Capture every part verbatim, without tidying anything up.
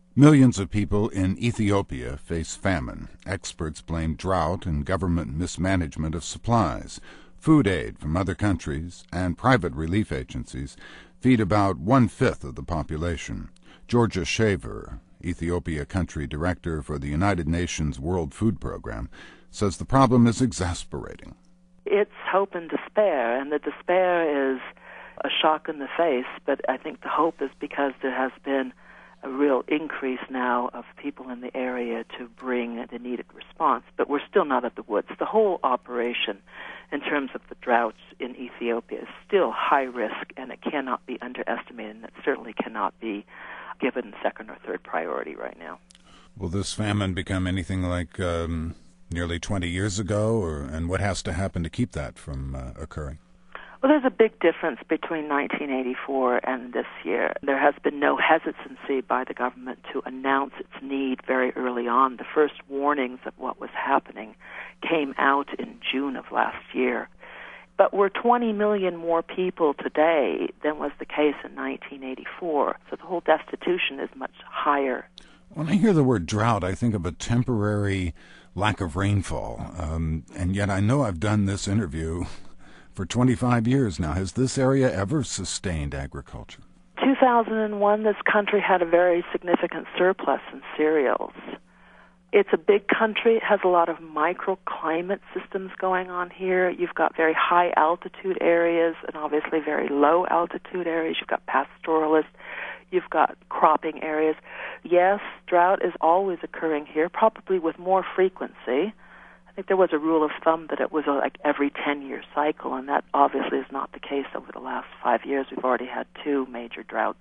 Millions of people in Ethiopia face famine. Experts blame drought and government mismanagement of supplies. Food aid from other countries and private relief agencies feed about one-fifth of the population. Georgia Shaver, Ethiopia Country Director for the United Nations World Food Program, says the problem is exasperating. It's hope and despair, and the despair is a shock in the face, but I think the hope is because there has been a real increase now of people in the area to bring the needed response, but we're still not at the woods. The whole operation, in terms of the droughts in Ethiopia, is still high risk, and it cannot be underestimated, and it certainly cannot be given second or third priority right now. Will this famine become anything like um, nearly twenty years ago, or and what has to happen to keep that from uh, occurring? Well, there's a big difference between nineteen eighty-four and this year. There has been no hesitancy by the government to announce its need very early on. The first warnings of what was happening came out in June of last year. But we're twenty million more people today than was the case in nineteen eighty-four, so the whole destitution is much higher. When I hear the word drought, I think of a temporary lack of rainfall, um, and yet I know I've done this interview for twenty-five years now. Has this area ever sustained agriculture? two thousand one, this country had a very significant surplus in cereals. It's a big country. It has a lot of microclimate systems going on here. You've got very high altitude areas and obviously very low altitude areas. You've got pastoralists. You've got cropping areas. Yes, drought is always occurring here, probably with more frequency. I think there was a rule of thumb that it was a, like every ten-year cycle, and that obviously is not the case over the last five years. We've already had two major droughts.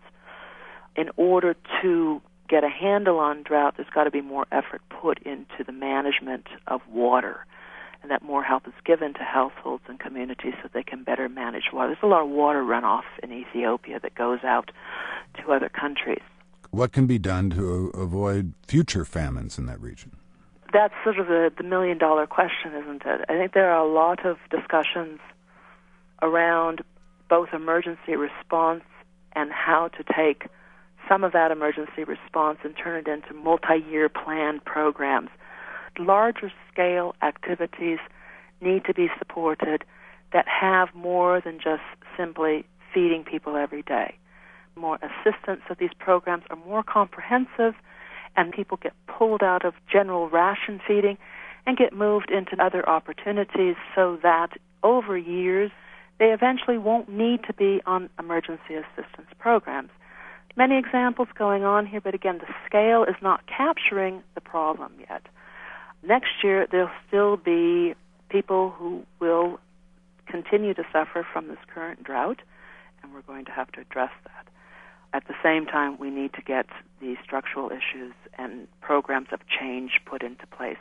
In order to get a handle on drought, there's got to be more effort put into the management of water, and that more help is given to households and communities so they can better manage water. There's a lot of water runoff in Ethiopia that goes out to other countries. What can be done to avoid future famines in that region? That's sort of the, the million-dollar question, isn't it? I think there are a lot of discussions around both emergency response and how to take some of that emergency response and turn it into multi-year planned programs. Larger-scale activities need to be supported that have more than just simply feeding people every day. More assistance of these programs are more comprehensive, and people get pulled out of general ration feeding and get moved into other opportunities so that over years they eventually won't need to be on emergency assistance programs. Many examples going on here, but again, the scale is not capturing the problem yet. Next year, there'll still be people who will continue to suffer from this current drought, and we're going to have to address that. At the same time, we need to get the structural issues and programs of change put into place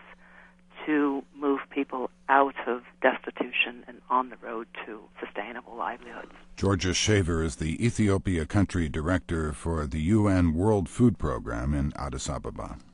to move people out of destitution and on the road to sustainable livelihoods. Georgia Shaver is the Ethiopia Country Director for the U N World Food Program in Addis Ababa.